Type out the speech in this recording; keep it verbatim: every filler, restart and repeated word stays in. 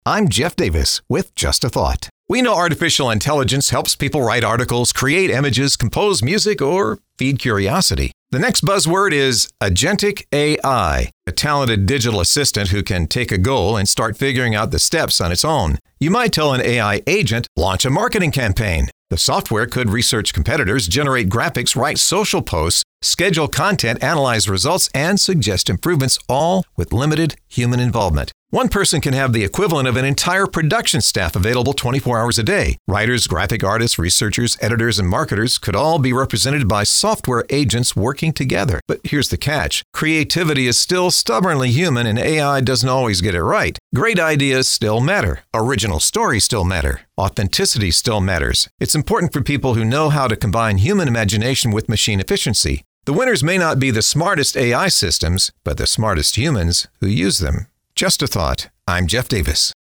I'm Jeff Davis with Just a Thought. We know artificial intelligence helps people write articles, create images, compose music, or feed curiosity. The next buzzword is Agentic A I, a talented digital assistant who can take a goal and start figuring out the steps on its own. You might tell an A I agent, launch a marketing campaign. The software could research competitors, generate graphics, write social posts, schedule content, analyze results, and suggest improvements, all with limited human involvement. One person can have the equivalent of an entire production staff available twenty-four hours a day. Writers, graphic artists, researchers, editors, and marketers could all be represented by software agents working together. But here's the catch. Creativity is still stubbornly human, and A I doesn't always get it right. Great ideas still matter. Original stories still matter. Authenticity still matters. It's important for people who know how to combine human imagination with machine efficiency. The winners may not be the smartest A I systems, but the smartest humans who use them. Just a thought. I'm Jeff Davis.